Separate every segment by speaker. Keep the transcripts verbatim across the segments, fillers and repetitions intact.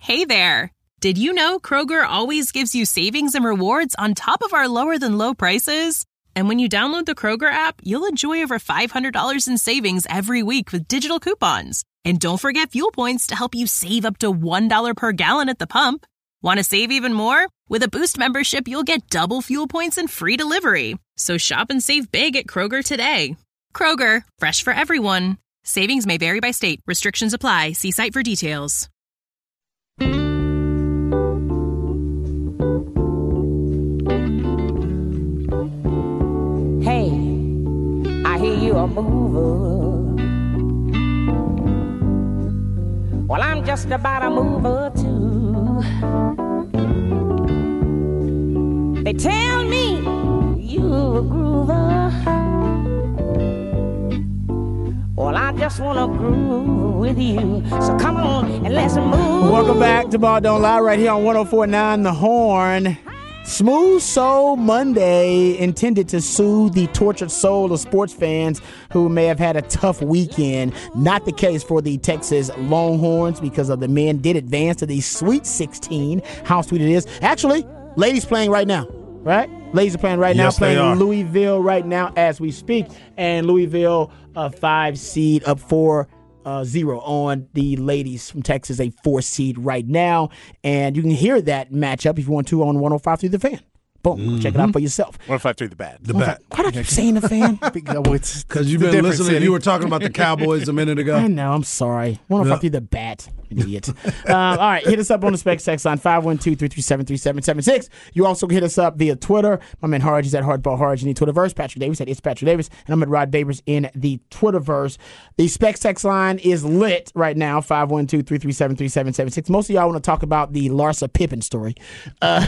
Speaker 1: Hey there. Did you know Kroger always gives you savings and rewards on top of our lower-than-low prices? And when you download the Kroger app, you'll enjoy over five hundred dollars in savings every week with digital coupons. And don't forget fuel points to help you save up to one dollar per gallon at the pump. Want to save even more? With a Boost membership, you'll get double fuel points and free delivery. So shop and save big at Kroger today. Kroger, fresh for everyone. Savings may vary by state. Restrictions apply. See site for details.
Speaker 2: Hey, I hear you a mover. Well, I'm just about a mover too. They tell me you a groover. Well, I just want to groove with you. So come on and let's move.
Speaker 3: Welcome back to Ball Don't Lie right here on one oh four point nine The Horn. Smooth Soul Monday, intended to soothe the tortured soul of sports fans who may have had a tough weekend. Not the case for the Texas Longhorns, because of the men did advance to the Sweet sixteen. How sweet it is. Actually, ladies playing right now, right? Ladies are playing right now,
Speaker 4: yes,
Speaker 3: playing Louisville right now as we speak. And Louisville, a five seed, up four uh, zero on the ladies from Texas, a four seed right now. And you can hear that matchup if you want to on one oh five through The Fan. Boom.
Speaker 4: Mm-hmm.
Speaker 3: Check it out for yourself.
Speaker 5: one oh five three The Bat.
Speaker 4: The Bat.
Speaker 3: Why do I keep saying The Fan?
Speaker 4: Because you've been listening. City. You were talking about the Cowboys a minute ago.
Speaker 3: I know. I'm sorry. one oh five through The Bat. Idiot. um, all right. Hit us up on the Specs text line, five one two, three three seven, three seven seven six. You also can hit us up via Twitter. My man Harge is at Hardball Harge in the Twitterverse. Patrick Davis at It's Patrick Davis. And I'm at Rod Babers in the Twitterverse. The Specs text line is lit right now, five one two, three three seven, three seven seven six. Most of y'all want to talk about the Larsa Pippen story. Uh,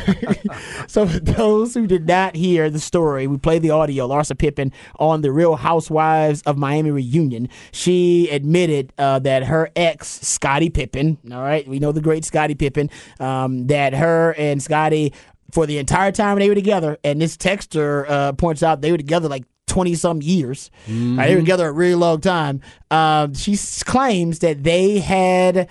Speaker 3: so for those who did not hear the story, we played the audio. Larsa Pippen on the Real Housewives of Miami reunion. She admitted uh, that her ex, Scottie Pippen, all right, we know the great Scottie Pippen, um, that her and Scottie, for the entire time they were together, and this texter uh, points out they were together like twenty-some years. Mm-hmm. Right, they were together a really long time. Um, she s- claims that they had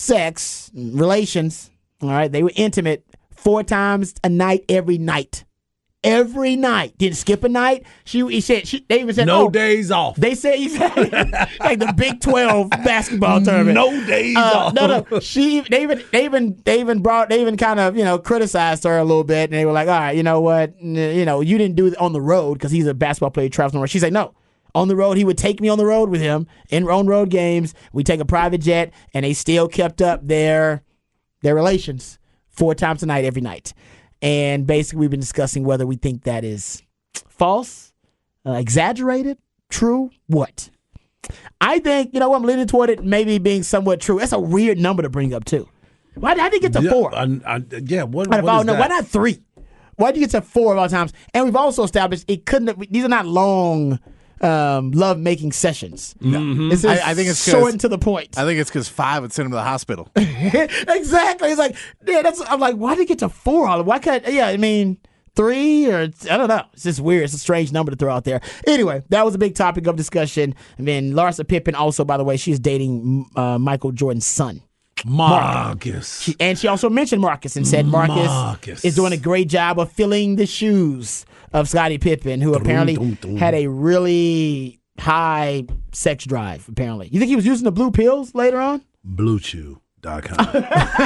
Speaker 3: sex, relations, all right, they were intimate four times a night every night. Every night. Didn't skip a night. She, he said, she, they even said,
Speaker 4: no
Speaker 3: oh,
Speaker 4: days off.
Speaker 3: They said, he said, like the Big twelve basketball tournament.
Speaker 4: No days
Speaker 3: uh,
Speaker 4: off.
Speaker 3: No, no. She, they even, they even, they even brought, they even kind of, you know, criticized her a little bit. And they were like, all right, you know what? You know, you didn't do it on the road because he's a basketball player, travels on the road. She said, no. On the road, he would take me on the road with him in on road games. We take a private jet, and they still kept up their their relations four times a night every night. And basically, we've been discussing whether we think that is false, uh, exaggerated, true, what? I think, you know what, I'm leaning toward it maybe being somewhat true. That's a weird number to bring up, too. Why did you get to
Speaker 4: yeah,
Speaker 3: four?
Speaker 4: I, I, yeah, what,
Speaker 3: what
Speaker 4: all,
Speaker 3: is no,
Speaker 4: that?
Speaker 3: Why not three? Why did you get to four of all times? And we've also established it couldn't have, these are not long um, love-making sessions.
Speaker 5: Mm-hmm.
Speaker 3: This is
Speaker 5: I, I think it's
Speaker 3: short and to the point.
Speaker 5: I think it's because five would send him to the hospital.
Speaker 3: Exactly. It's like, yeah, that's. I'm like, why did you get to four? Why can't? Yeah, I mean, three or I don't know. It's just weird. It's a strange number to throw out there. Anyway, that was a big topic of discussion. And then Larsa Pippen, also, by the way, she's dating uh, Michael Jordan's son.
Speaker 4: Marcus.
Speaker 3: She, and she also mentioned Marcus and said Marcus,
Speaker 4: Marcus
Speaker 3: is doing a great job of filling the shoes of Scottie Pippen, who apparently
Speaker 4: dum, dum, dum.
Speaker 3: had a really high sex drive, apparently. You think he was using the blue pills later on?
Speaker 4: Blue Chew. Dot com.
Speaker 3: Well,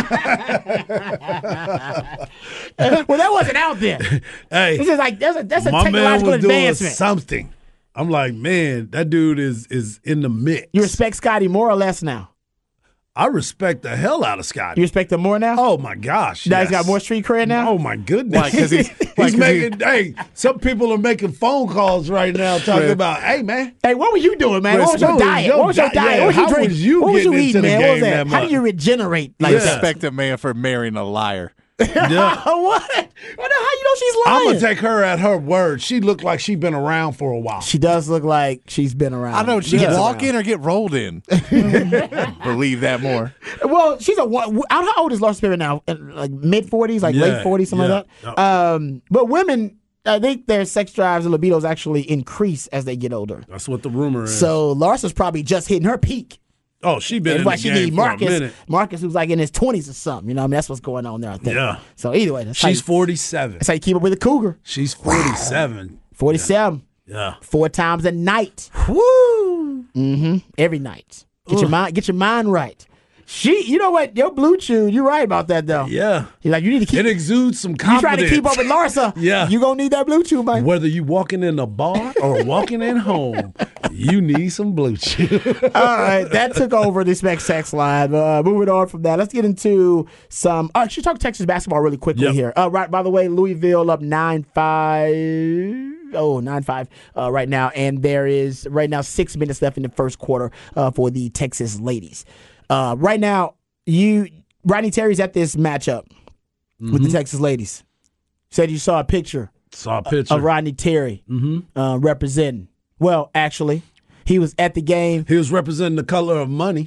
Speaker 3: that wasn't out there.
Speaker 4: Hey,
Speaker 3: this is like that's a that's a
Speaker 4: my man
Speaker 3: technological
Speaker 4: was doing
Speaker 3: advancement.
Speaker 4: something. I'm like, man, that dude is is in the mix.
Speaker 3: You respect Scottie more or less now?
Speaker 4: I respect the hell out of Scottie.
Speaker 3: You respect him more now?
Speaker 4: Oh my gosh!
Speaker 3: Now
Speaker 4: yes.
Speaker 3: he's got more street cred now.
Speaker 4: Oh my goodness!
Speaker 5: Why? Because he's,
Speaker 4: he's
Speaker 5: why, 'cause
Speaker 4: making. Hey, some people are making phone calls right now talking about, hey man,
Speaker 3: Hey, what were you doing, man? What was
Speaker 4: Respect-
Speaker 3: your diet?
Speaker 4: your
Speaker 3: What was your
Speaker 4: di-
Speaker 3: diet?
Speaker 4: yeah,
Speaker 3: What was you
Speaker 4: how
Speaker 3: drinking?
Speaker 4: was you
Speaker 3: What was you
Speaker 4: getting
Speaker 3: eating,
Speaker 4: into the
Speaker 3: man? What was
Speaker 4: game
Speaker 3: that?
Speaker 4: that
Speaker 3: How do
Speaker 4: much?
Speaker 3: you regenerate like
Speaker 4: Yeah.
Speaker 3: that?
Speaker 5: Respect a man for marrying a liar.
Speaker 4: yeah.
Speaker 3: what? What the, how you know she's lying?
Speaker 4: I'm gonna take her at her word. She looked like she'd been around for a while.
Speaker 3: She does look like she's been around.
Speaker 5: I don't know. Did she
Speaker 3: Gets
Speaker 5: walk
Speaker 3: around.
Speaker 5: in or get rolled in? Believe that more.
Speaker 3: Well, she's a. How old is Larsa Pippen now? Like mid forties, like
Speaker 4: Yeah,
Speaker 3: late forties, something
Speaker 4: yeah,
Speaker 3: like that. Um, but women, I think their sex drives and libidos actually increase as they get older.
Speaker 4: That's what the rumor is.
Speaker 3: So Larsa's probably just hitting her peak.
Speaker 4: Oh, she been
Speaker 3: And
Speaker 4: in
Speaker 3: why
Speaker 4: the
Speaker 3: she
Speaker 4: game
Speaker 3: need
Speaker 4: for a
Speaker 3: Marcus.
Speaker 4: minute.
Speaker 3: Marcus was like in his twenties or something. You know, I mean, that's what's going on there. I think.
Speaker 4: Yeah.
Speaker 3: So either way, that's
Speaker 4: She's
Speaker 3: how you,
Speaker 4: forty-seven.
Speaker 3: that's how you keep up with the Cougar.
Speaker 4: She's forty-seven.
Speaker 3: Forty-seven.
Speaker 4: Yeah.
Speaker 3: Four times a night.
Speaker 4: Woo!
Speaker 3: Mm-hmm. Every night. Get your mind. Get your mind right. She, you know what? Your blue chew. You're right about that though.
Speaker 4: Yeah.
Speaker 3: You're like you need to keep.
Speaker 4: It exudes some
Speaker 3: You
Speaker 4: confidence.
Speaker 3: trying to keep up with Larsa.
Speaker 4: Yeah.
Speaker 3: You gonna need that blue chew, man.
Speaker 4: Whether you walking in a bar or walking in home, you need some blue chew.
Speaker 3: All right, that took over the Spec Sex line. Uh, moving on from that, let's get into some. Uh, should talk Texas basketball really quickly
Speaker 4: Yep.
Speaker 3: here. Uh, right, by the way, Louisville up nine five. Oh, nine five uh, right now, and there is right now six minutes left in the first quarter uh, for the Texas ladies. Uh, right now, you Rodney Terry's at this matchup mm-hmm. with the Texas ladies. Said you saw a picture.
Speaker 4: Saw a picture
Speaker 3: of Rodney Terry
Speaker 4: mm-hmm.
Speaker 3: uh, representing. Well, actually, he was at the game.
Speaker 4: He was representing the color of money.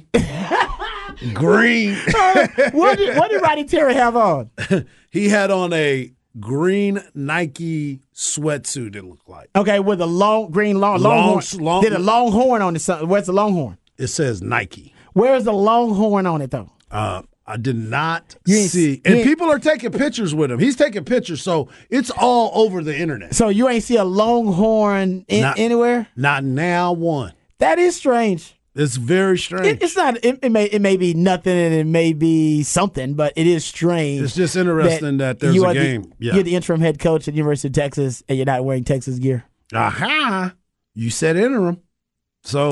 Speaker 4: Green.
Speaker 3: uh, what, did, what did Rodney Terry have on?
Speaker 4: He had on a green Nike sweatsuit, it looked like.
Speaker 3: Okay, with a long, green long,
Speaker 4: long,
Speaker 3: longhorn.
Speaker 4: long
Speaker 3: Did a longhorn on it? Where's the longhorn?
Speaker 4: It says Nike.
Speaker 3: Where's the longhorn on it, though?
Speaker 4: Uh, I did not
Speaker 3: You
Speaker 4: see.
Speaker 3: ain't-
Speaker 4: And people are taking pictures with him. He's taking pictures, so it's all over the internet.
Speaker 3: So you ain't see a longhorn in,
Speaker 4: Not-
Speaker 3: anywhere?
Speaker 4: Not now one.
Speaker 3: That is strange.
Speaker 4: It's very strange.
Speaker 3: It, it's not. It, it may. It may be nothing, and it may be something, but it is strange.
Speaker 4: It's just interesting that, there's
Speaker 3: you
Speaker 4: a
Speaker 3: are the-
Speaker 4: game. Yeah.
Speaker 3: You're the interim head coach at the University of Texas, and you're not wearing Texas gear.
Speaker 4: Aha. You said interim. So.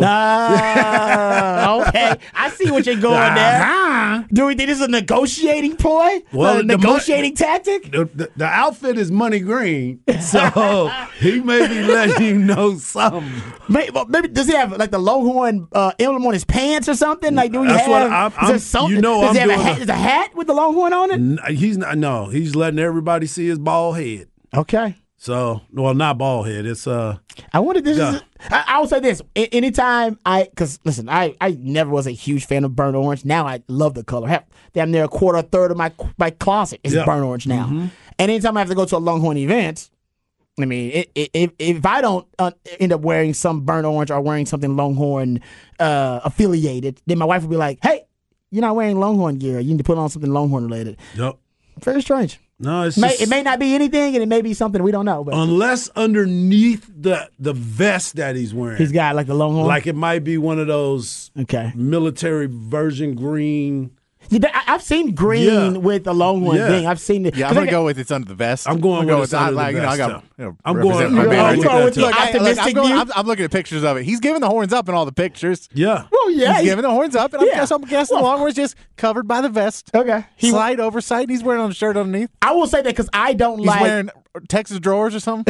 Speaker 3: Ah, okay. I see what you're going there.
Speaker 4: Aha.
Speaker 3: Do we think this is a negotiating ploy?
Speaker 4: Well,
Speaker 3: a
Speaker 4: the
Speaker 3: negotiating tactic?
Speaker 4: The, the, the outfit is money green, so he may be letting you know something.
Speaker 3: Maybe, maybe does he have like the Longhorn uh, emblem on his pants or something? Like, do we
Speaker 4: That's
Speaker 3: have?
Speaker 4: what I'm-
Speaker 3: is there
Speaker 4: I'm-
Speaker 3: something?
Speaker 4: you know
Speaker 3: does
Speaker 4: I'm
Speaker 3: he have a
Speaker 4: doing
Speaker 3: hat?
Speaker 4: a-
Speaker 3: Is a hat with the Longhorn on it?
Speaker 4: N- He's not. No, he's letting everybody see his bald head.
Speaker 3: Okay.
Speaker 4: So, well, not bald head. It's uh.
Speaker 3: I wonder if this
Speaker 4: Yeah.
Speaker 3: is. I, I will say this: A- anytime I, because listen, I, I never was a huge fan of burnt orange. Now I love the color. Have damn near a quarter, a third of my my closet is
Speaker 4: Yeah.
Speaker 3: burnt orange now.
Speaker 4: Mm-hmm.
Speaker 3: And anytime I have to go to a Longhorn event, I mean, it, it, if if I don't uh, end up wearing some burnt orange or wearing something Longhorn uh, affiliated, then my wife will be like, "Hey, you're not wearing Longhorn gear. You need to put on something Longhorn related."
Speaker 4: Yep.
Speaker 3: Very strange.
Speaker 4: No, it's
Speaker 3: May,
Speaker 4: just,
Speaker 3: it may not be anything, and it may be something we don't know. But
Speaker 4: unless underneath the the vest that he's wearing,
Speaker 3: he's got like the Longhorn.
Speaker 4: like it might be one of those
Speaker 3: okay.
Speaker 4: military version green.
Speaker 3: Yeah, I- I've seen green
Speaker 4: Yeah.
Speaker 3: with the Longhorn
Speaker 4: Yeah.
Speaker 3: thing. I've seen it.
Speaker 5: Yeah, I'm
Speaker 3: 'cause
Speaker 5: gonna
Speaker 3: I
Speaker 5: go with it's under the vest.
Speaker 4: I'm going
Speaker 5: I'm gonna
Speaker 4: with
Speaker 5: go
Speaker 4: it's under
Speaker 5: like,
Speaker 4: the
Speaker 5: you know, I
Speaker 4: vest,
Speaker 5: got, you know,
Speaker 4: I'm
Speaker 5: represent
Speaker 4: going-
Speaker 5: my
Speaker 4: you're
Speaker 5: baby.
Speaker 4: going with that, too.
Speaker 5: Look, I, look, I'm,
Speaker 3: Optimistic
Speaker 5: going,
Speaker 3: view?
Speaker 5: I'm, I'm looking at pictures of it. He's giving the horns up in all the pictures.
Speaker 4: Yeah.
Speaker 3: Well, yeah.
Speaker 5: He's
Speaker 3: he-
Speaker 5: giving the horns up, and I'm,
Speaker 3: Yeah.
Speaker 5: guess, I'm guessing the Longhorn's just covered by the vest.
Speaker 3: Okay. He,
Speaker 5: Slight oversight. And he's wearing on a shirt underneath.
Speaker 3: I will say that because I don't
Speaker 5: He's
Speaker 3: like.
Speaker 5: wearing Texas drawers or something.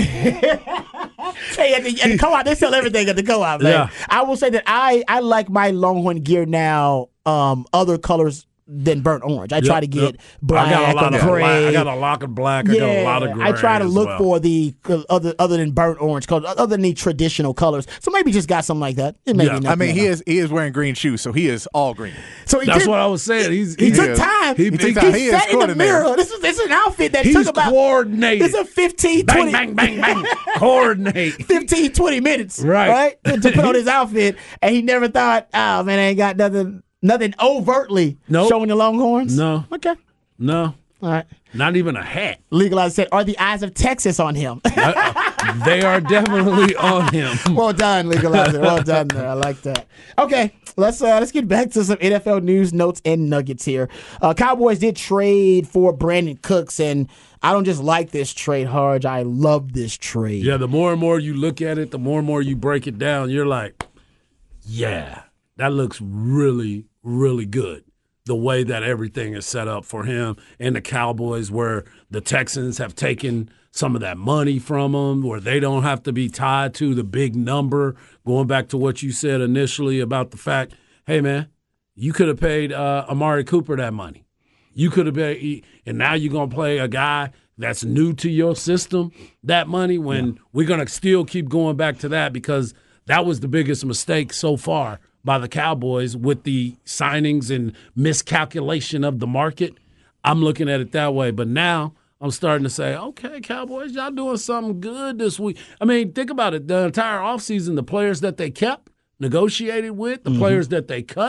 Speaker 3: Hey, at the, at the co-op, they sell everything at the co-op. Man.
Speaker 4: Yeah.
Speaker 3: I will say that I, I like my Longhorn gear now. Um, other colors than burnt orange. I try
Speaker 4: Yep,
Speaker 3: to get
Speaker 4: yep.
Speaker 3: black
Speaker 4: I got a lot
Speaker 3: or
Speaker 4: of
Speaker 3: gray.
Speaker 4: black. I got a lot of black. I
Speaker 3: yeah,
Speaker 4: got a lot of gray.
Speaker 3: I try to
Speaker 4: as
Speaker 3: look
Speaker 4: well.
Speaker 3: for the uh, other other than burnt orange colors, other than the traditional colors. So maybe just got something like that. It may
Speaker 4: Yeah.
Speaker 3: be
Speaker 5: I
Speaker 3: nothing
Speaker 5: mean,
Speaker 3: at
Speaker 5: he
Speaker 3: all.
Speaker 5: is he is wearing green shoes, so he is all green.
Speaker 3: So he
Speaker 4: That's
Speaker 3: did,
Speaker 4: what I was saying. He's
Speaker 3: he
Speaker 4: he,
Speaker 3: took
Speaker 5: is.
Speaker 3: time.
Speaker 5: He
Speaker 3: He,
Speaker 5: took time. He is
Speaker 3: sat in the
Speaker 5: coordinated.
Speaker 3: mirror. This is this is an outfit that
Speaker 4: he's
Speaker 3: took about
Speaker 4: coordinated.
Speaker 3: this is a fifteen,
Speaker 4: bang,
Speaker 3: twenty
Speaker 4: bang, bang, bang. Coordinate.
Speaker 3: fifteen, twenty minutes.
Speaker 4: Right.
Speaker 3: Right? To put on his outfit. And he never thought, oh, man, I ain't got nothing nothing overtly
Speaker 4: Nope.
Speaker 3: showing the Longhorns.
Speaker 4: No.
Speaker 3: Okay.
Speaker 4: No.
Speaker 3: All right.
Speaker 4: Not even a hat.
Speaker 3: Legalize said, are the eyes of Texas on him?
Speaker 4: They are definitely on him.
Speaker 3: Well done, Legalizer. Well done there. I like that. Okay, let's uh, let's get back to some N F L news, notes, and nuggets here. Uh, Cowboys did trade for Brandon Cooks, and I don't just like this trade, Harge. I love this trade.
Speaker 4: Yeah, the more and more you look at it, the more and more you break it down, you're like, yeah, that looks really, really good. The way that everything is set up for him and the Cowboys, where the Texans have taken some of that money from them, where they don't have to be tied to the big number. Going back to what you said initially about the fact, hey, man, you could have paid uh, Amari Cooper that money. You could have paid, and now you're going to play a guy that's new to your system that money when yeah. we're going to still keep going back to that because that was the biggest mistake so far by the Cowboys with the signings and miscalculation of the market. I'm looking at it that way. But now I'm starting to say, okay, Cowboys, y'all doing something good this week. I mean, think about it. The entire offseason, the players that they kept, negotiated with, the mm-hmm. players that they cut,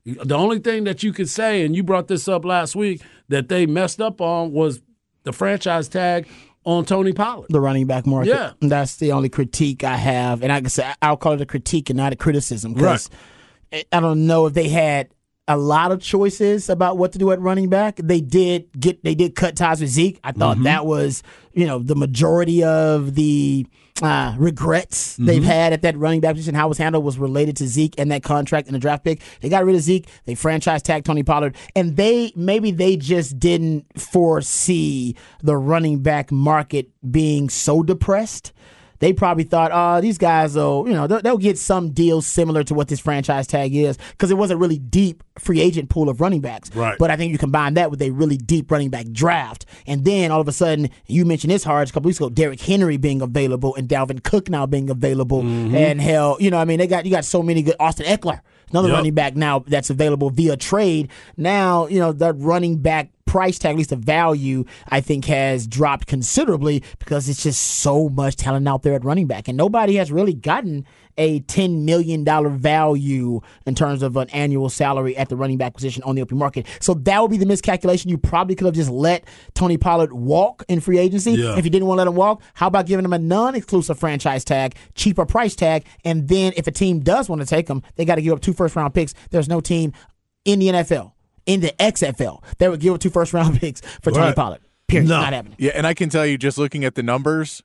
Speaker 4: The only thing that you could say, and you brought this up last week, that they messed up on was the franchise tag on Tony Pollard.
Speaker 3: The running back market.
Speaker 4: Yeah.
Speaker 3: That's the only critique I have. And I can say I'll call it a critique and not a criticism. Because
Speaker 4: Right.
Speaker 3: I don't know if they had a lot of choices about what to do at running back. They did get they did cut ties with Zeke. I thought
Speaker 4: Mm-hmm.
Speaker 3: that was, you know, the majority of the uh, regrets
Speaker 4: Mm-hmm.
Speaker 3: they've had at that running back position. How it was handled was related to Zeke and that contract and the draft pick. They got rid of Zeke. They franchise tagged Tony Pollard, and they maybe they just didn't foresee the running back market being so depressed. They probably thought, oh, these guys will, you know, they'll, they'll get some deals similar to what this franchise tag is, because it was a really deep free agent pool of running backs.
Speaker 4: Right.
Speaker 3: But I think you combine that with a really deep running back draft, and then all of a sudden, you mentioned this hard a couple weeks ago, Derrick Henry being available and Dalvin Cook now being available,
Speaker 4: Mm-hmm.
Speaker 3: and hell, you know, I mean, they got you got so many good. Austin Eckler, another
Speaker 4: Yep.
Speaker 3: running back now that's available via trade. Now, you know, that running back price tag, at least the value, I think has dropped considerably because it's just so much talent out there at running back. And nobody has really gotten a ten million dollars value in terms of an annual salary at the running back position on the open market. So that would be the miscalculation. You probably could have just let Tony Pollard walk in free agency.
Speaker 4: Yeah.
Speaker 3: If you didn't want to let him walk, how about giving him a non-exclusive franchise tag, cheaper price tag, and then if a team does want to take him, they got to give up two first-round picks. There's no team in the N F L, in the X F L, they would give up two first-round picks for Tony
Speaker 4: Right.
Speaker 3: Pollard. Period.
Speaker 4: No.
Speaker 3: Not happening.
Speaker 5: Yeah, and I can tell you, just looking at the numbers,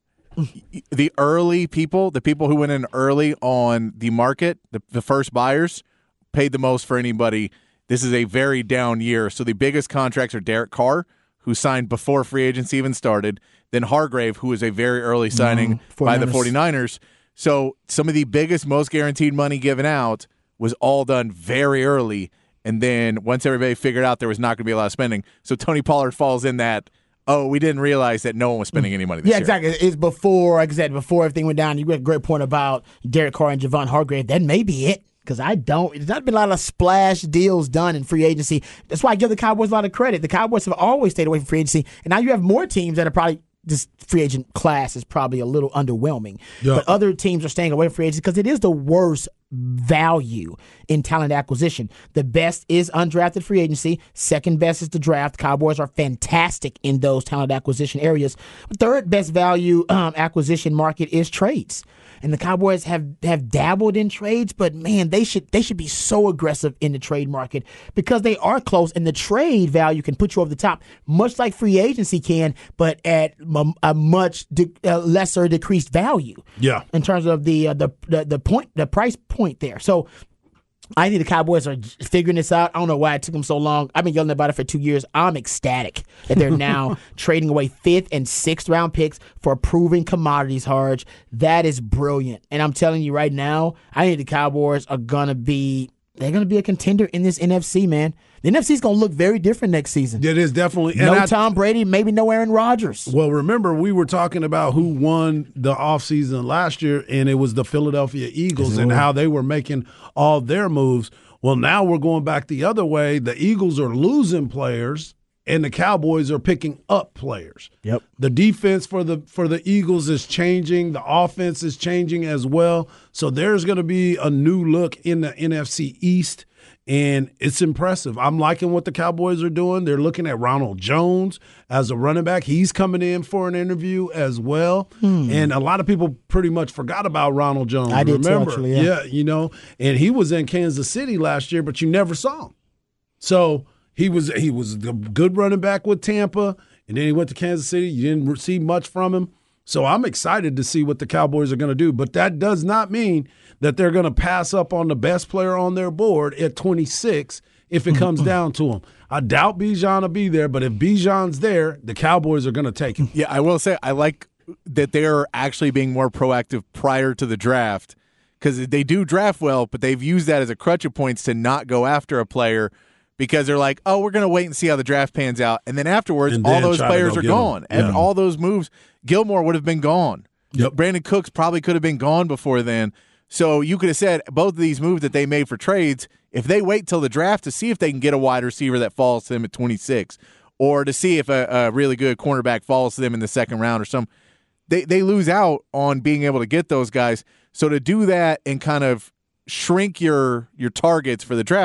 Speaker 5: the early people, the people who went in early on the market, the, the first buyers, paid the most for anybody. This is a very down year. So the biggest contracts are Derek Carr, who signed before free agency even started, then Hargrave, who was a very early signing
Speaker 3: Mm,
Speaker 5: by the
Speaker 3: 49ers.
Speaker 5: 49ers. So some of the biggest, most guaranteed money given out was all done very early. And then once everybody figured out there was not going to be a lot of spending, so Tony Pollard falls in that, oh, we didn't realize that no one was spending any money this
Speaker 3: Yeah,
Speaker 5: year.
Speaker 3: exactly. It's before, like I said, before everything went down. You got a great point about Derek Carr and Javon Hargrave. That may be it. Because I don't, there's not been a lot of splash deals done in free agency. That's why I give the Cowboys a lot of credit. The Cowboys have always stayed away from free agency. And now you have more teams that are probably, this free agent class is probably a little underwhelming.
Speaker 4: Yeah.
Speaker 3: But other teams are staying away from free agency because it is the worst value in talent acquisition. The best is undrafted free agency. Second best is the draft. Cowboys are fantastic in those talent acquisition areas. Third best value um, acquisition market is trades. And the Cowboys have, have dabbled in trades, but man, they should they should be so aggressive in the trade market because they are close, and the trade value can put you over the top, much like free agency can, but at a, a much de- uh, lesser decreased value.
Speaker 4: Yeah.
Speaker 3: In terms of the, uh, the the the point, the price point there. So I think the Cowboys are figuring this out. I don't know why it took them so long. I've been yelling about it for two years. I'm ecstatic that they're now trading away fifth and sixth round picks for proven commodities, Harge. That is brilliant. And I'm telling you right now, I think the Cowboys are going to be, they're going to be a contender in this N F C, man. The N F C is going to look very different next season.
Speaker 4: It is definitely.
Speaker 3: No
Speaker 4: and I-
Speaker 3: Tom Brady, maybe no Aaron Rodgers.
Speaker 4: Well, remember, we were talking about who won the offseason last year, and it was the Philadelphia Eagles and how they were making all their moves. Well, now we're going back the other way. The Eagles are losing players, and the Cowboys are picking up players.
Speaker 3: Yep.
Speaker 4: The defense for the for the Eagles is changing. The offense is changing as well. So there's going to be a new look in the N F C East. And it's impressive. I'm liking what the Cowboys are doing. They're looking at Ronald Jones as a running back. He's coming in for an interview as well. And a lot of people pretty much forgot about Ronald Jones.
Speaker 3: I did too,
Speaker 4: Remember?
Speaker 3: actually, yeah.
Speaker 4: you know, and he was in Kansas City last year, but you never saw him. So he was he was a good running back with Tampa, and then he went to Kansas City. You didn't see much from him. So I'm excited to see what the Cowboys are going to do. But that does not mean that they're going to pass up on the best player on their board at twenty-six if it comes down to him. I doubt Bijan will be there, but if Bijan's there, the Cowboys are going to take him.
Speaker 5: Yeah, I will say I like that they're actually being more proactive prior to the draft because they do draft well, but they've used that as a crutch of points to not go after a player because they're like, oh, we're going to wait and see how the draft pans out. And then afterwards,
Speaker 4: And
Speaker 5: all
Speaker 4: then
Speaker 5: those
Speaker 4: try to
Speaker 5: players
Speaker 4: go
Speaker 5: are
Speaker 4: get 'em.
Speaker 5: gone. And
Speaker 4: Yeah.
Speaker 5: all those moves, Gilmore would have been gone.
Speaker 4: Yep.
Speaker 5: Brandon Cooks probably could have been gone before then. So you could have said both of these moves that they made for trades, if they wait till the draft to see if they can get a wide receiver that falls to them at twenty-six or to see if a, a really good cornerback falls to them in the second round or some, they, they lose out on being able to get those guys. So to do that and kind of shrink your your targets for the draft,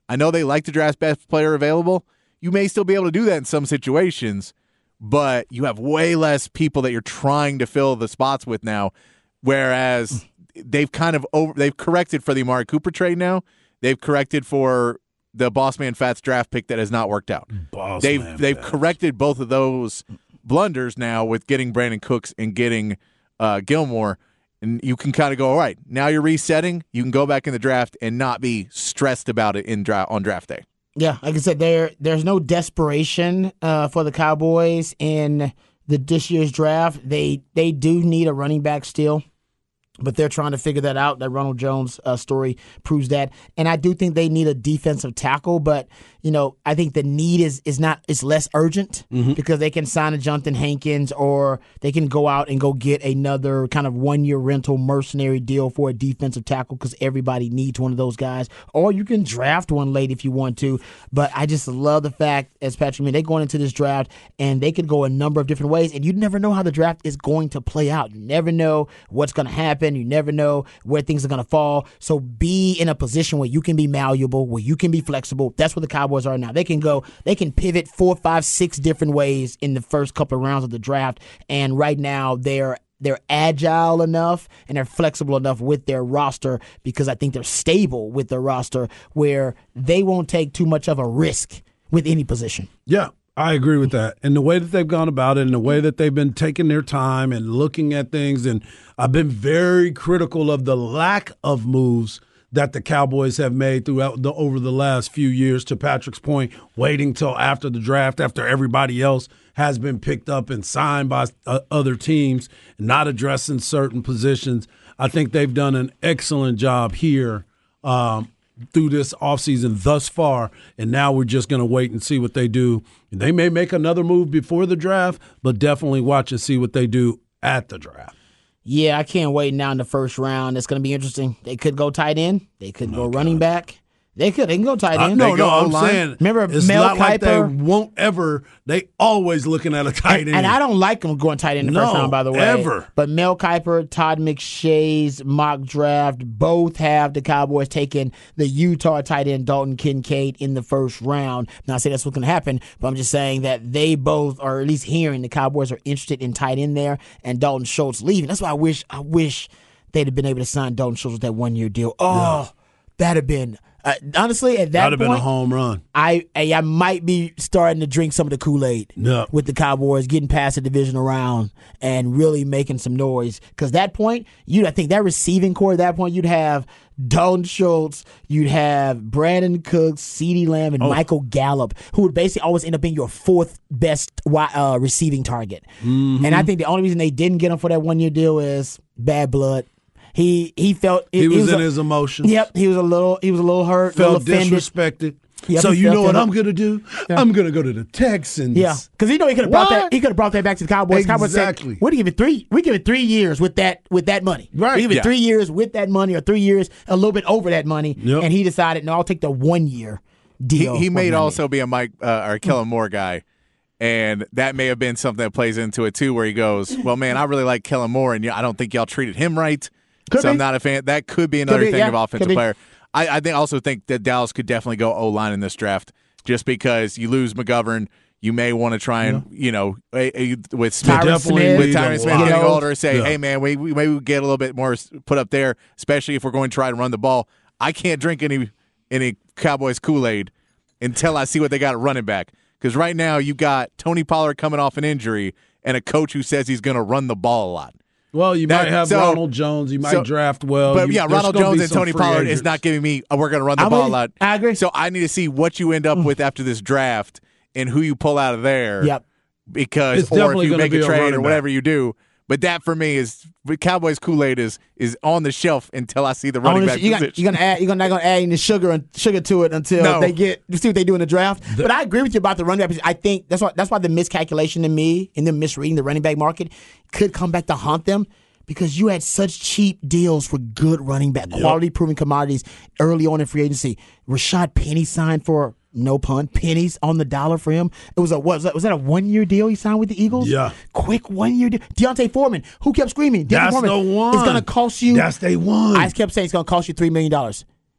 Speaker 5: I know they like to draft best player available. You may still be able to do that in some situations, but you have way less people that you're trying to fill the spots with now, whereas they've kind of over they've corrected for the Amari Cooper trade now. They've corrected for the Boss Man Fats draft pick that has not worked out.
Speaker 4: Boss
Speaker 5: they've
Speaker 4: man
Speaker 5: they've
Speaker 4: Fats.
Speaker 5: corrected both of those blunders now with getting Brandon Cooks and getting uh, Gilmore. And you can kind of go, all right, now you're resetting. You can go back in the draft and not be stressed about it in dra- on draft day.
Speaker 3: Yeah, like I said, there there's no desperation uh, for the Cowboys in the this year's draft. They they do need a running back still, but they're trying to figure that out. That Ronald Jones uh, story proves that. And I do think they need a defensive tackle, but you know, I think the need is is not is less urgent mm-hmm. because they can sign a Jonathan Hankins, or they can go out and go get another kind of one year rental mercenary deal for a defensive tackle because everybody needs one of those guys. Or you can draft one late if you want to. But I just love the fact, as Patrick mentioned, they're going into this draft and they could go a number of different ways, and you never know how the draft is going to play out. You never know what's going to happen. You never know where things are going to fall. So be in a position where you can be malleable, where you can be flexible. That's what the Cowboys are now. They can go, they can pivot four, five, six different ways in the first couple of rounds of the draft. And right now they're they're agile enough and they're flexible enough with their roster, because I think they're stable with their roster where they won't take too much of a risk with any position.
Speaker 4: Yeah. I agree with that. And the way that they've gone about it and the way that they've been taking their time and looking at things. And I've been very critical of the lack of moves that the Cowboys have made throughout the over the last few years, to Patrick's point, waiting till after the draft, after everybody else has been picked up and signed by uh, other teams, and not addressing certain positions. I think they've done an excellent job here um, through this offseason thus far, and now we're just going to wait and see what they do. They may make another move before the draft, but definitely watch and see what they do at the draft.
Speaker 3: Yeah, I can't wait now in the first round. It's going to be interesting. They could go tight end. They could go running back. They could. They can go tight end.
Speaker 4: Uh, no,
Speaker 3: They
Speaker 4: no,
Speaker 3: go
Speaker 4: I'm
Speaker 3: O-line.
Speaker 4: saying
Speaker 3: Remember
Speaker 4: it's
Speaker 3: Mel
Speaker 4: not like they
Speaker 3: Kiper?
Speaker 4: won't ever. They always looking at a tight end.
Speaker 3: And I don't like them going tight end in the first
Speaker 4: No,
Speaker 3: round, by the way.
Speaker 4: ever.
Speaker 3: But Mel Kiper, Todd McShay's mock draft both have the Cowboys taking the Utah tight end Dalton Kincaid in the first round. Now, I say that's what's going to happen, but I'm just saying that they both are at least hearing the Cowboys are interested in tight end there, and Dalton Schultz leaving. That's why I wish I wish they'd have been able to sign Dalton Schultz with that one year deal. Oh, yeah. that'd have been. Uh, honestly, at that
Speaker 4: That'd have
Speaker 3: point,
Speaker 4: been a home run.
Speaker 3: I, I I might be starting to drink some of the Kool-Aid
Speaker 4: Yeah.
Speaker 3: with the Cowboys, getting past the divisional round and really making some noise. Because that point, you I think that receiving core at that point, you'd have Dalton Schultz, you'd have Brandon Cooks, CeeDee Lamb, and
Speaker 4: Oh.
Speaker 3: Michael Gallup, who would basically always end up being your fourth best wi- uh, receiving target.
Speaker 4: Mm-hmm.
Speaker 3: And I think the only reason they didn't get him for that one-year deal is bad blood. He he felt
Speaker 4: He, was in
Speaker 3: a-
Speaker 4: his emotions.
Speaker 3: Yep, he was a little he was a little hurt, a
Speaker 4: Felt
Speaker 3: little offended.
Speaker 4: disrespected.
Speaker 3: Yep,
Speaker 4: so
Speaker 3: he
Speaker 4: you
Speaker 3: felt
Speaker 4: know what
Speaker 3: it.
Speaker 4: I'm gonna do? I'm gonna go to the Texans.
Speaker 3: Yeah, because you know he could have brought
Speaker 4: What?
Speaker 3: that. He could have brought that back to the Cowboys. Cowboys
Speaker 4: Exactly.
Speaker 3: said, "We give it three. We give it three years with that with that money.
Speaker 4: Right.
Speaker 3: We give it
Speaker 5: Yeah.
Speaker 3: three years with that money, or three years a little bit over that money."
Speaker 4: Yep.
Speaker 3: And he decided, "No, I'll take the one year deal."
Speaker 5: He, he may
Speaker 3: with money.
Speaker 5: also be a Mike uh, or Kellen Moore guy, and that may have been something that plays into it too, where he goes, "Well, man, I really like Kellen Moore, and y- I don't think y'all treated him right,
Speaker 3: Could
Speaker 5: so I'm
Speaker 3: be.
Speaker 5: not a fan." That could be another
Speaker 3: be,
Speaker 5: thing
Speaker 3: yeah,
Speaker 5: of offensive
Speaker 3: could be.
Speaker 5: player. I, I think also think that Dallas could definitely go O line in this draft, just because you lose McGovern. You may want to try and, you know, a, a, with Smith,
Speaker 3: Tyron
Speaker 4: Definitely
Speaker 3: Smith.
Speaker 5: with
Speaker 4: need a
Speaker 5: Tyron Smith
Speaker 4: lot.
Speaker 5: getting
Speaker 3: You know,
Speaker 5: older, say,
Speaker 4: yeah.
Speaker 5: hey, man, we, we maybe get a little bit more put up there, especially if we're going to try to run the ball. I can't drink any any Cowboys Kool-Aid until I see what they got at running back. Because right now you got Tony Pollard coming off an injury and a coach who says he's going to run the ball a lot.
Speaker 4: Well, you
Speaker 5: That-
Speaker 4: might have
Speaker 5: so-
Speaker 4: Ronald Jones. You might
Speaker 5: so-
Speaker 4: draft well.
Speaker 5: But
Speaker 4: You-
Speaker 5: yeah,
Speaker 4: there's
Speaker 5: Ronald
Speaker 4: gonna
Speaker 5: Jones
Speaker 4: be
Speaker 5: and
Speaker 4: some
Speaker 5: Tony
Speaker 4: free
Speaker 5: Pollard
Speaker 4: agents.
Speaker 5: is not giving me, oh, we're going to run the
Speaker 3: I'm
Speaker 5: ball
Speaker 3: with
Speaker 5: a lot.
Speaker 3: you. I agree.
Speaker 5: So I need to see what you end up with after this draft and who you pull out of there.
Speaker 3: Yep.
Speaker 5: Because,
Speaker 4: It's
Speaker 5: or if
Speaker 4: definitely
Speaker 5: you
Speaker 4: gonna
Speaker 5: make
Speaker 4: be
Speaker 5: a
Speaker 4: a
Speaker 5: trade
Speaker 4: running
Speaker 5: or
Speaker 4: back.
Speaker 5: whatever you do. But that for me is Cowboys Kool-Aid is is on the shelf until I see the
Speaker 3: I
Speaker 5: running
Speaker 3: wanna-
Speaker 5: back
Speaker 3: you got,
Speaker 5: position.
Speaker 3: you're gonna add. You're gonna, not gonna add any sugar and sugar to it until
Speaker 5: No.
Speaker 3: they get see what they do in the draft. But I agree with you about the running back position. I think that's why that's why the miscalculation to me and them misreading the running back market could come back to haunt them. Because you had such cheap deals for good running back, quality proven commodities early on in free agency. Rashad Penny signed for, no pun, pennies on the dollar for him. It was a what was that, was that a one year deal he signed with the Eagles?
Speaker 4: Yeah.
Speaker 3: Quick one year deal. Deontay Foreman, who kept screaming, Deontay
Speaker 4: That's
Speaker 3: Foreman,
Speaker 4: the one.
Speaker 3: it's gonna cost you
Speaker 4: That's they one.
Speaker 3: I kept saying it's gonna cost you three million dollars.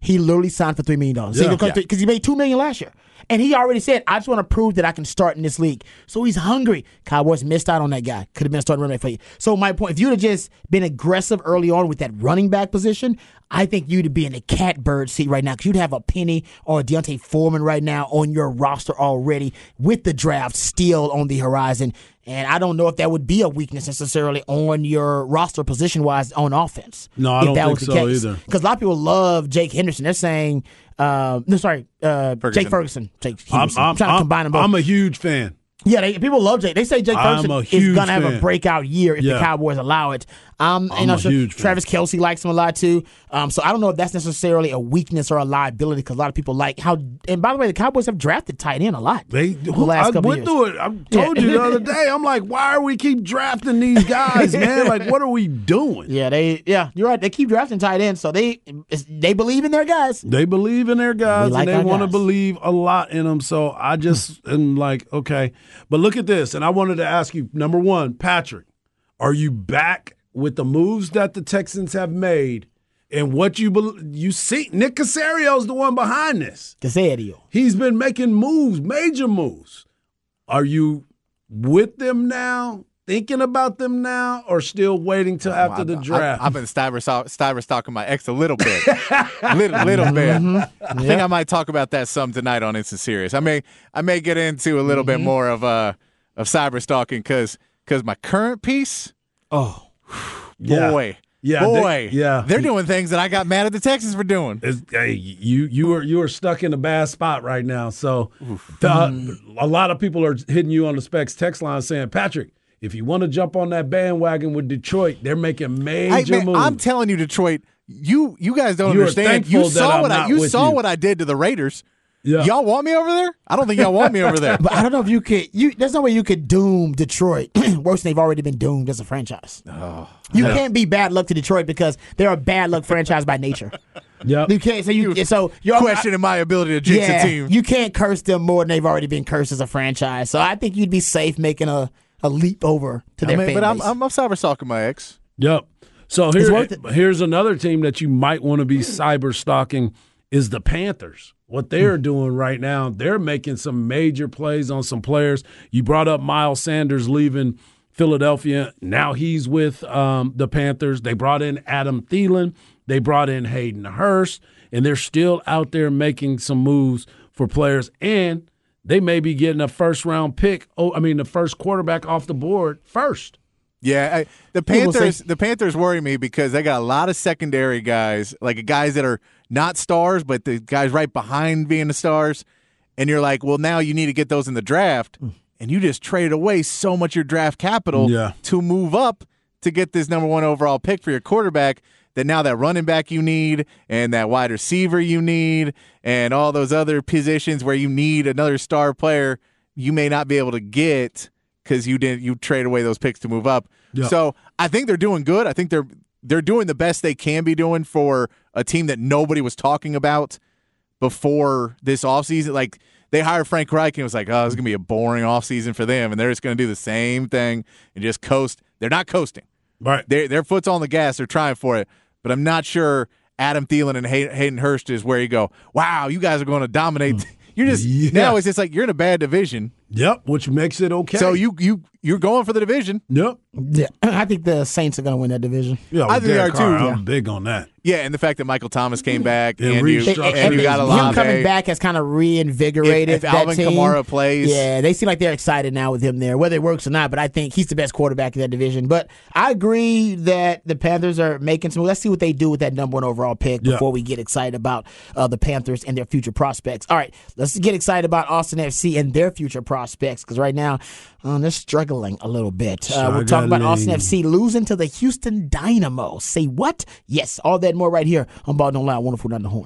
Speaker 3: he literally signed for three million dollars.
Speaker 4: Yeah.
Speaker 3: Because
Speaker 4: Yeah.
Speaker 3: he made two million dollars last year. And he already said, I just want to prove that I can start in this league. So he's hungry. Cowboys missed out on that guy. Could have been a starting running back for you. So my point, if you'd have just been aggressive early on with that running back position, I think you'd be in the catbird seat right now because you'd have a Penny or a Deontay Foreman right now on your roster already with the draft still on the horizon. And I don't know if that would be a weakness necessarily on your roster position-wise on offense.
Speaker 4: No, I
Speaker 3: if
Speaker 4: don't
Speaker 3: that
Speaker 4: think
Speaker 3: was the
Speaker 4: so
Speaker 3: case.
Speaker 4: either.
Speaker 3: Because a lot of people love Jake Henderson. They're saying, uh, no, sorry, uh,
Speaker 5: Ferguson.
Speaker 3: Jake Ferguson. Jake
Speaker 4: I'm,
Speaker 3: Henderson.
Speaker 4: I'm,
Speaker 3: I'm trying to
Speaker 4: I'm-
Speaker 3: combine them both.
Speaker 4: I'm a huge fan.
Speaker 3: Yeah, they, people love Jake. They say Jake
Speaker 4: I'm
Speaker 3: Ferguson
Speaker 4: a
Speaker 3: is
Speaker 4: huge
Speaker 3: going to have a
Speaker 4: fan.
Speaker 3: breakout year if
Speaker 4: Yeah.
Speaker 3: the Cowboys allow it. Um,
Speaker 4: I'm
Speaker 3: you know,
Speaker 4: a
Speaker 3: sure,
Speaker 4: huge fan.
Speaker 3: Travis Kelce likes him a lot too. Um, so I don't know if that's necessarily a weakness or a liability because a lot of people like how. And by the way, the Cowboys have drafted tight end a lot.
Speaker 4: They
Speaker 3: the last
Speaker 4: I
Speaker 3: couple
Speaker 4: went
Speaker 3: years.
Speaker 4: through it. I told
Speaker 3: Yeah.
Speaker 4: you the other day. I'm like, why are we keep drafting these guys, man? Like, what are we doing?
Speaker 3: Yeah, they. Yeah, you're right. They keep drafting tight ends, so they it's, they believe in their guys.
Speaker 4: They believe in their guys,
Speaker 3: We like
Speaker 4: and they
Speaker 3: our
Speaker 4: want to
Speaker 3: guys.
Speaker 4: believe a lot in them. So I just am like, okay. But look at this, and I wanted to ask you, number one, Patrick, are you back with the moves that the Texans have made and what you bel you see? Nick Caserio's the one behind this.
Speaker 3: Casadio.
Speaker 4: He's been making moves, major moves. Are you with them now, thinking about them now, or still waiting till after the
Speaker 5: I-
Speaker 4: draft?
Speaker 5: I, I've been styber, styber stalking my ex a little bit, little, little bit. I think I might talk about that some tonight on Instant Serious. I may, I may get into a little bit more of uh of cyber stalking because because my current piece,
Speaker 3: Oh,
Speaker 4: Yeah.
Speaker 5: boy,
Speaker 4: Yeah,
Speaker 5: boy,
Speaker 4: they- yeah.
Speaker 5: they're doing things that I got mad at the Texans for doing.
Speaker 4: It's, hey, you you are you are stuck in a bad spot right now. So uh, a lot of people are hitting you on the Specs text line saying, Patrick, if you want to jump on that bandwagon with Detroit, they're making major
Speaker 5: Hey, man,
Speaker 4: moves.
Speaker 5: I'm telling you, Detroit, you you guys don't
Speaker 4: You are
Speaker 5: understand.
Speaker 4: thankful
Speaker 5: You
Speaker 4: that
Speaker 5: saw
Speaker 4: I'm
Speaker 5: what I
Speaker 4: not
Speaker 5: you
Speaker 4: with
Speaker 5: saw
Speaker 4: you.
Speaker 5: what I did to the Raiders.
Speaker 4: Yeah.
Speaker 5: Y'all want me over there? I don't think y'all want me over there.
Speaker 3: but I don't know if you could. You there's no way you could doom Detroit worse than they've already been doomed as a franchise. Oh, you
Speaker 4: Yeah.
Speaker 3: can't be bad luck to Detroit because they're a bad luck franchise by nature.
Speaker 4: Yep.
Speaker 3: You can't. So you. So you're
Speaker 5: Questioning my ability to jinx
Speaker 3: yeah,
Speaker 5: a team.
Speaker 3: you can't curse them more than they've already been cursed as a franchise. So I think you'd be safe making a, a leap over to
Speaker 5: I
Speaker 3: their
Speaker 5: mean,
Speaker 3: fan
Speaker 5: but I'm
Speaker 3: base.
Speaker 5: I'm, I'm cyber stalking my ex.
Speaker 4: Yep. So here,
Speaker 3: worth it.
Speaker 4: here's another team that you might want to be cyber stalking is the Panthers. What they're doing right now, they're making some major plays on some players. You brought up Miles Sanders leaving Philadelphia. Now he's with um, the Panthers. They brought in Adam Thielen. They brought in Hayden Hurst. And they're still out there making some moves for players. And they may be getting a first-round pick. Oh, I mean, the first quarterback off the board first.
Speaker 5: Yeah, I, the
Speaker 3: People
Speaker 5: Panthers.
Speaker 3: say-
Speaker 5: The Panthers worry me because they got a lot of secondary guys, like guys that are not stars, but the guys right behind being the stars. And you're like, well, now you need to get those in the draft, and you just traded away so much of your draft capital
Speaker 4: Yeah.
Speaker 5: to move up to get this number one overall pick for your quarterback. That now that running back you need, and that wide receiver you need, and all those other positions where you need another star player, you may not be able to get because you didn't you trade away those picks to move up.
Speaker 4: Yeah.
Speaker 5: So I think they're doing good. I think they're they're doing the best they can be doing for a team that nobody was talking about before this offseason. Like they hired Frank Reich and it was like, oh, this is gonna be a boring offseason for them, and they're just gonna do the same thing and just coast. They're not coasting.
Speaker 4: Right.
Speaker 5: Their their foot's on the gas. They're trying for it, but I'm not sure Adam Thielen and Hay- Hayden Hurst is where you go, wow, you guys are going to dominate. You're just
Speaker 4: Yeah.
Speaker 5: now it's just like you're in a bad division,
Speaker 4: Yep, which makes it okay.
Speaker 5: so you you you're going for the division.
Speaker 4: Yep.
Speaker 3: yeah, I think the Saints are going to win that division.
Speaker 4: Yeah,
Speaker 5: I
Speaker 4: with
Speaker 5: think they
Speaker 4: Derek
Speaker 5: are too,
Speaker 4: Carr,
Speaker 5: yeah.
Speaker 4: I'm big on that.
Speaker 5: Yeah, and the fact that Michael Thomas came back
Speaker 4: And
Speaker 5: and, you,
Speaker 4: restructured
Speaker 5: and you got a
Speaker 3: him
Speaker 5: lot
Speaker 3: coming back has kind of reinvigorated
Speaker 5: If- if
Speaker 3: that
Speaker 5: Alvin
Speaker 3: team.
Speaker 5: Kamara plays-
Speaker 3: yeah, they seem like they're excited now with him there, whether it works or not. But I think he's the best quarterback in that division. But I agree that the Panthers are making some. Let's see what they do with that number one overall pick
Speaker 4: Yeah.
Speaker 3: before we get excited about uh, the Panthers and their future prospects. All right, let's get excited about Austin F C and their future prospects because right now um, they're struggling a little bit. Uh, we're talking about Austin F C losing to the Houston Dynamo. Say what? Yes, all that and more right here on Ball Don't Lie, Wonderful Down the Horn.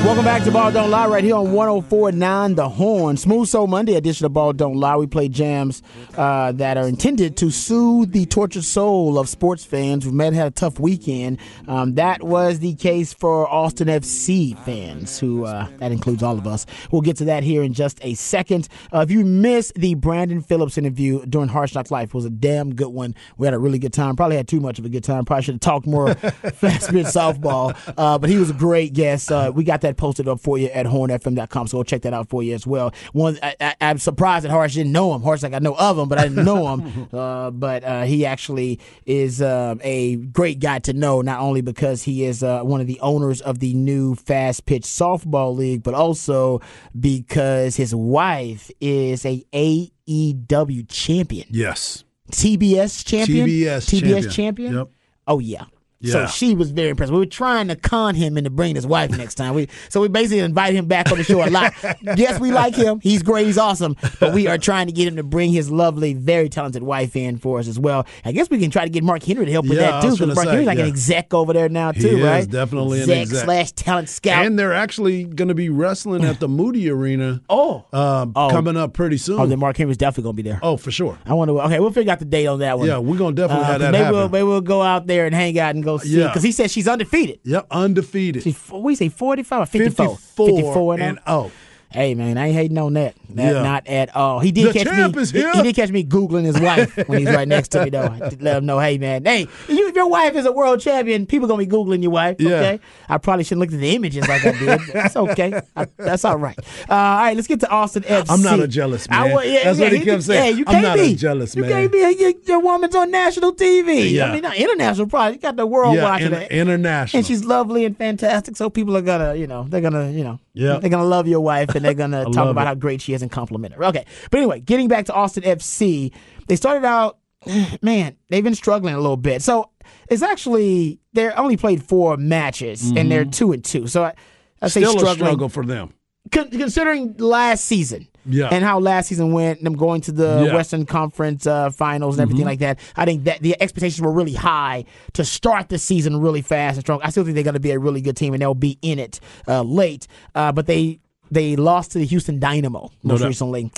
Speaker 3: Welcome back to Ball Don't Lie right here on one oh four point nine The Horn. Smooth Soul Monday edition of Ball Don't Lie. We play jams uh, that are intended to soothe the tortured soul of sports fans who may have had a tough weekend. Um, that was the case for Austin F C fans, who uh, that includes all of us. We'll get to that here in just a second. Uh, if you missed the Brandon Phillips interview during Hard Knocks Life, it was a damn good one. We had a really good time. Probably had too much of a good time. Probably should have talked more fast pitch softball. Uh, but he was a great guest. Uh, we got that posted up for you at horn f m dot com, so go check that out for you as well. One, I, I, I'm surprised that Harsh didn't know him. Harsh, like, I know of him, but I didn't know him. Uh, but uh, he actually is uh, a great guy to know, not only because he is uh, one of the owners of the new Fast Pitch Softball League, but also because his wife is a A E W champion.
Speaker 4: Yes.
Speaker 3: T B S champion?
Speaker 4: T B S
Speaker 3: T B S
Speaker 4: champion.
Speaker 3: champion?
Speaker 4: Yep.
Speaker 3: Oh, yeah.
Speaker 4: Yeah.
Speaker 3: So she was very impressed. We were trying to con him into bringing his wife next time. We so we basically invite him back on the show a lot. Yes, we like him. He's great. He's awesome. But we are trying to get him to bring his lovely, very talented wife in for us as well. I guess we can try to get Mark Henry to help with
Speaker 4: Yeah,
Speaker 3: that
Speaker 4: I
Speaker 3: too,
Speaker 4: was
Speaker 3: because
Speaker 4: gonna
Speaker 3: Mark
Speaker 4: say,
Speaker 3: Henry's like
Speaker 4: yeah.
Speaker 3: an exec over there now too,
Speaker 4: He
Speaker 3: right?
Speaker 4: is definitely an exec.
Speaker 3: slash talent scout.
Speaker 4: And they're actually going to be wrestling at the Moody Arena
Speaker 3: oh,
Speaker 4: um,
Speaker 3: Oh.
Speaker 4: coming up pretty soon.
Speaker 3: oh, then Mark Henry's definitely gonna be there.
Speaker 4: Oh, for sure.
Speaker 3: I wonder. Okay, we'll figure out the date on that one.
Speaker 4: Yeah, we're going to definitely
Speaker 3: Uh,
Speaker 4: have that
Speaker 3: maybe
Speaker 4: happen.
Speaker 3: we'll, maybe we'll go out there and hang out and go see.
Speaker 4: Yeah.
Speaker 3: Because he said she's undefeated.
Speaker 4: Yep, undefeated.
Speaker 3: She's, we say forty-five or fifty-four?
Speaker 4: fifty-four,
Speaker 3: fifty-four and,
Speaker 4: and
Speaker 3: oh.
Speaker 4: oh.
Speaker 3: Hey, man, I ain't hating on that. That
Speaker 4: Yeah.
Speaker 3: Not at all. He did
Speaker 4: The
Speaker 3: catch
Speaker 4: champ
Speaker 3: me.
Speaker 4: is
Speaker 3: he-
Speaker 4: here.
Speaker 3: He, did catch me Googling his wife when he's right next to me, though. I did let him know, hey, man, hey, if, you, if your wife is a world champion, people going to be Googling your wife,
Speaker 4: Yeah.
Speaker 3: okay? I probably shouldn't look at the images like I did. But that's okay. I, that's all right. Uh, all right, let's get to Austin F C.
Speaker 4: I'm not a jealous man.
Speaker 3: I, wa- yeah,
Speaker 4: That's
Speaker 3: yeah,
Speaker 4: what he
Speaker 3: you-
Speaker 4: kept saying.
Speaker 3: Yeah, you
Speaker 4: I'm
Speaker 3: can't
Speaker 4: not
Speaker 3: be.
Speaker 4: a jealous
Speaker 3: you
Speaker 4: man.
Speaker 3: can't be. Your, your woman's on national T V.
Speaker 4: Yeah.
Speaker 3: I mean, not international, probably. You got the world
Speaker 4: Yeah,
Speaker 3: watching
Speaker 4: in-
Speaker 3: it.
Speaker 4: international.
Speaker 3: And she's lovely and fantastic, so people are gonna, you know, they're gonna, you know,
Speaker 4: Yeah.
Speaker 3: they're gonna love your wife and they're gonna talk
Speaker 4: love
Speaker 3: about
Speaker 4: it.
Speaker 3: how great she is and compliment her. Okay, but anyway, getting back to Austin F C, they started out, man, they've been struggling a little bit. So it's actually they're only played four matches and they're two and two. So I, I say
Speaker 4: Still a
Speaker 3: struggling.
Speaker 4: struggle for them.
Speaker 3: Con- considering last season.
Speaker 4: Yeah.
Speaker 3: And how last season went, them going to the
Speaker 4: Yeah.
Speaker 3: Western Conference uh, Finals and everything like that. I think that the expectations were really high to start the season really fast and strong. I still think they're going to be a really good team and they'll be in it uh, late. Uh, but they they lost to the Houston Dynamo most
Speaker 4: doubt.
Speaker 3: recently,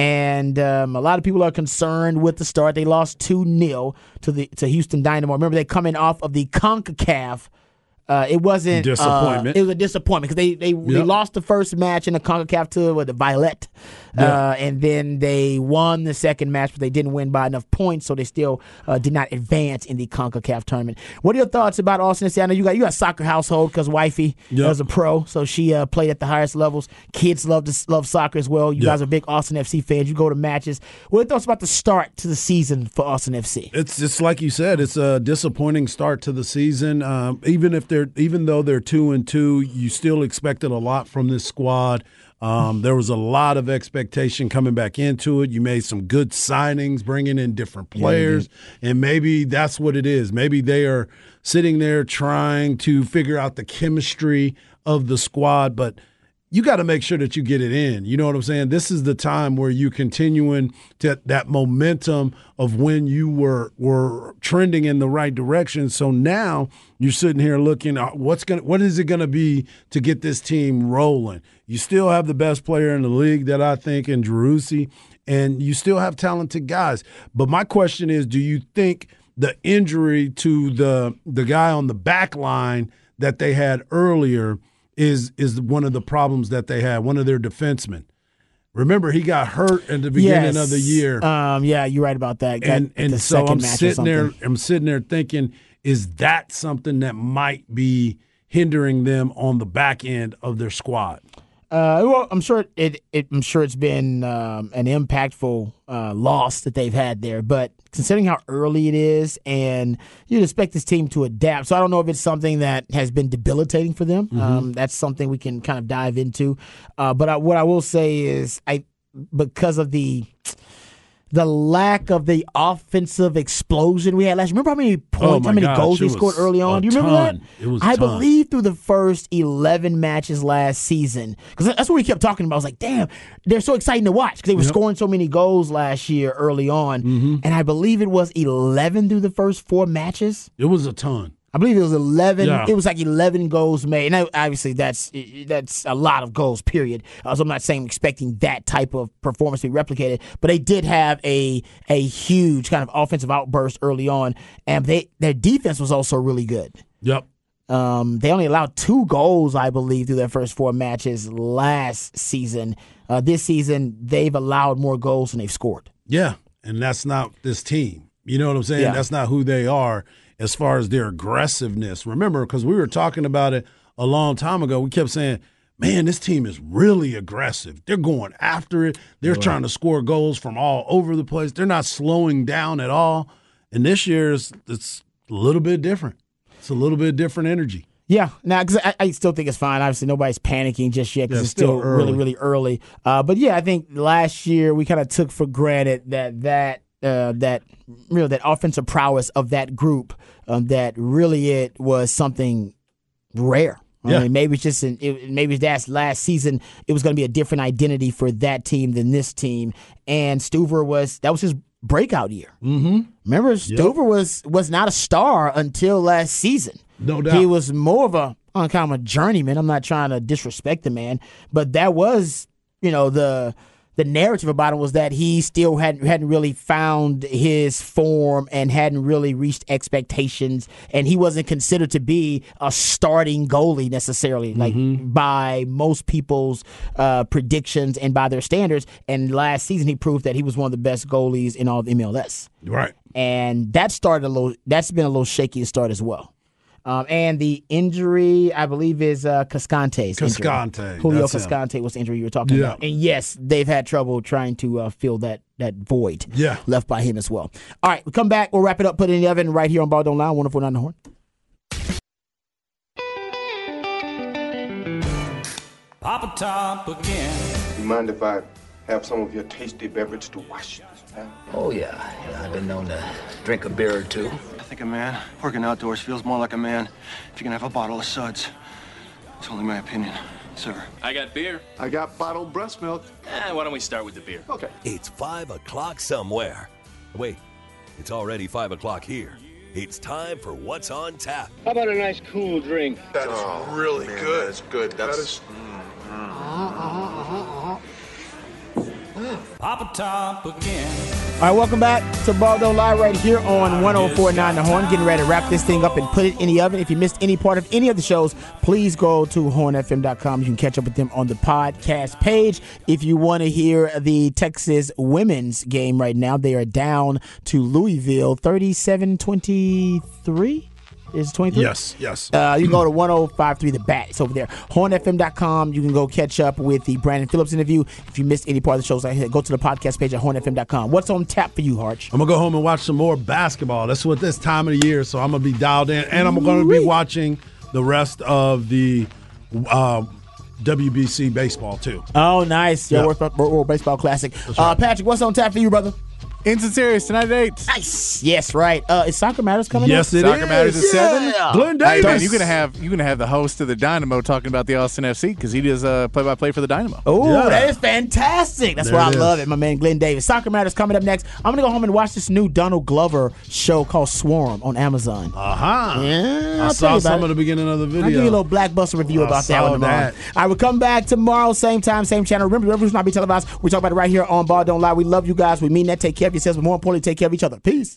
Speaker 3: and um, a lot of people are concerned with the start. They lost two nil to the to Houston Dynamo. Remember, they're coming off of the CONCACAF. Uh, it wasn't
Speaker 4: Disappointment.
Speaker 3: Uh, it was a disappointment because they they, they
Speaker 4: Yep.
Speaker 3: lost the first match in the CONCACAF to what, the Violet,
Speaker 4: Yeah.
Speaker 3: uh, and then they won the second match, but they didn't win by enough points, so they still uh, did not advance in the CONCACAF tournament. What are your thoughts about Austin F C? I know you got you got a soccer household because wifey
Speaker 4: Yep.
Speaker 3: was a pro, so she uh, played at the highest levels. Kids love to love soccer as well. You
Speaker 4: Yep.
Speaker 3: guys are big Austin F C fans. You go to matches. What are your thoughts about the start to the season for Austin F C?
Speaker 4: It's just like you said. It's a disappointing start to the season. Um, even if they're, even though they're two and two, you still expected a lot from this squad. Um, there was a lot of expectation coming back into it. You made some good signings, bringing in different players, and maybe that's what it is. Maybe they are sitting there trying to figure out the chemistry of the squad, but you got to make sure that you get it in. You know what I'm saying? This is the time where you continuing to that momentum of when you were were trending in the right direction. So now you're sitting here looking at what's going what is it going to be to get this team rolling. You still have the best player in the league that I think in Jerussi, and you still have talented guys. But my question is, do you think the injury to the the guy on the back line that they had earlier is is one of the problems that they had, one of their defensemen? Remember, he got hurt at the beginning
Speaker 3: Yes.
Speaker 4: of the year.
Speaker 3: Um, yeah, you're right about that. Got
Speaker 4: and
Speaker 3: the
Speaker 4: and so
Speaker 3: second
Speaker 4: I'm
Speaker 3: match or
Speaker 4: sitting there
Speaker 3: something.
Speaker 4: I'm sitting there thinking, is that something that might be hindering them on the back end of their squad?
Speaker 3: Uh, well, I'm sure it. it I'm sure it's been um, an impactful uh, loss that they've had there. But considering how early it is, and you'd expect this team to adapt, so I don't know if it's something that has been debilitating for them.
Speaker 4: Mm-hmm.
Speaker 3: Um, that's something we can kind of dive into. Uh, but I, what I will say is, I because of the. The lack of the offensive explosion we had last year. Remember how many points,
Speaker 4: Oh my
Speaker 3: how many
Speaker 4: gosh,
Speaker 3: goals
Speaker 4: it
Speaker 3: they scored
Speaker 4: was
Speaker 3: early on?
Speaker 4: a
Speaker 3: Do you remember
Speaker 4: ton.
Speaker 3: that?
Speaker 4: It was a
Speaker 3: I
Speaker 4: ton.
Speaker 3: believe through the first eleven matches last season, because that's what we kept talking about. I was like, damn, they're so exciting to watch because they were
Speaker 4: Yep.
Speaker 3: scoring so many goals last year early on.
Speaker 4: Mm-hmm.
Speaker 3: And I believe it was eleven through the first four matches.
Speaker 4: It was a ton.
Speaker 3: I believe it was eleven.
Speaker 4: Yeah.
Speaker 3: It was like eleven goals made. And obviously, that's that's a lot of goals, period. Uh, so I'm not saying expecting that type of performance to be replicated, but they did have a a huge kind of offensive outburst early on, and they their defense was also really good.
Speaker 4: Yep.
Speaker 3: Um, they only allowed two goals, I believe, through their first four matches last season. Uh, this season, they've allowed more goals than they've scored.
Speaker 4: Yeah, and that's not this team. You know what I'm saying?
Speaker 3: Yeah.
Speaker 4: That's not who they are as far as their aggressiveness. Remember, because we were talking about it a long time ago, we kept saying, man, this team is really aggressive. They're going after it. They're right. trying to score goals from all over the place. They're not slowing down at all. And this year, it's, it's a little bit different. It's a little bit different energy.
Speaker 3: Yeah, now because I, I still think it's fine. Obviously, nobody's panicking just yet because
Speaker 4: yeah,
Speaker 3: it's still,
Speaker 4: still
Speaker 3: really, really early. Uh, but yeah, I think last year we kind of took for granted that that uh, that you know that offensive prowess of that group, um, that really it was something rare. I
Speaker 4: Yeah.
Speaker 3: mean, maybe it's just an, it, maybe that's last season. It was going to be a different identity for that team than this team, and Stuver was that was his breakout year.
Speaker 4: Mm-hmm.
Speaker 3: Remember, Stuver yep. was was not a star until last season.
Speaker 4: No doubt.
Speaker 3: He was more of a kind of a journeyman. I'm not trying to disrespect the man, but that was, you know, the the narrative about him was that he still hadn't hadn't really found his form and hadn't really reached expectations, and he wasn't considered to be a starting goalie necessarily, like mm-hmm. by most people's uh, predictions and by their standards. And last season, he proved that he was one of the best goalies in all of M L S.
Speaker 4: Right,
Speaker 3: and that started a little. That's been a little shaky to start as well. Um, and the injury, I believe, is uh, Cascante's
Speaker 4: Cascante.
Speaker 3: injury. Julio
Speaker 4: That's
Speaker 3: Cascante
Speaker 4: him.
Speaker 3: was the injury you were talking
Speaker 4: yeah.
Speaker 3: about. And yes, they've had trouble trying to uh, fill that that void
Speaker 4: yeah.
Speaker 3: left by him as well. All right, we come back. We'll wrap it up, put it in the oven right here on Ball Don't Lie, one oh four point nine The Horn.
Speaker 6: Papa Top again.
Speaker 7: You mind if I have some of your tasty beverage to wash this down?
Speaker 8: Oh, yeah. yeah. I've been known to drink a beer or two.
Speaker 9: I think a man working outdoors feels more like a man if you can have a bottle of suds. It's only my opinion, sir.
Speaker 10: I got beer.
Speaker 7: I got bottled breast milk.
Speaker 10: Eh, why don't we start with the beer?
Speaker 7: Okay.
Speaker 11: It's five o'clock somewhere. Wait, it's already five o'clock here. It's time for What's on Tap.
Speaker 12: How about a nice cool drink?
Speaker 7: That is oh, really man, good. That is good. That's... That is... Mm, mm.
Speaker 6: Uh-huh, uh-huh, uh-huh. Papa Top again.
Speaker 3: All right, welcome back to Ball Don't Lie right here on one oh four point nine The Horn. Getting ready to wrap this thing up and put it in the oven. If you missed any part of any of the shows, please go to horn f m dot com. You can catch up with them on the podcast page. If you want to hear the Texas women's game right now, they are down to Louisville thirty-seven twenty-three. Is it twenty-three?
Speaker 4: Yes, yes.
Speaker 3: Uh, you can go to one oh five point three The Bat. It's over there. horn f m dot com. You can go catch up with the Brandon Phillips interview. If you missed any part of the shows, go to the podcast page at horn f m dot com. What's on tap for you, Harch?
Speaker 4: I'm going to go home and watch some more basketball. That's what this time of the year, so I'm going to be dialed in. And I'm going to be watching the rest of the uh, W B C baseball, too.
Speaker 3: Oh, nice. Your
Speaker 4: Yep.
Speaker 3: World, World Baseball Classic.
Speaker 4: Right.
Speaker 3: Uh, Patrick, what's on tap for you, brother?
Speaker 5: Instant Series tonight at eight.
Speaker 3: Nice. Yes, right. Uh, is Soccer Matters coming
Speaker 4: Yes,
Speaker 3: up?
Speaker 4: it
Speaker 5: Soccer
Speaker 4: is.
Speaker 5: Matters at seven.
Speaker 3: Yeah.
Speaker 4: Glenn
Speaker 5: Hey,
Speaker 4: Davis.
Speaker 5: man, you're gonna have you're gonna have the host of the Dynamo talking about the Austin F C because he does uh, play-by-play for the Dynamo.
Speaker 3: Oh,
Speaker 4: Yeah.
Speaker 3: that is fantastic. That's
Speaker 4: There
Speaker 3: why I
Speaker 4: it
Speaker 3: love
Speaker 4: is.
Speaker 3: it, my man Glenn Davis. Soccer Matters coming up next. I'm going to go home and watch this new Donald Glover show called Swarm on Amazon.
Speaker 4: Uh-huh.
Speaker 3: Yeah,
Speaker 4: I
Speaker 3: I'll tell
Speaker 4: saw
Speaker 3: you about
Speaker 4: some
Speaker 3: it.
Speaker 4: of the beginning of the video.
Speaker 3: I'll give you a little Blackbuster review
Speaker 4: I
Speaker 3: about that
Speaker 4: saw
Speaker 3: one tomorrow.
Speaker 4: that.
Speaker 3: I will come back tomorrow, same time, same channel. Remember, the Revolution not be televised. We talk about it right here on Ball Don't Lie. We love you guys. We mean that. Take care of yourselves, but more importantly, take care of each other. Peace.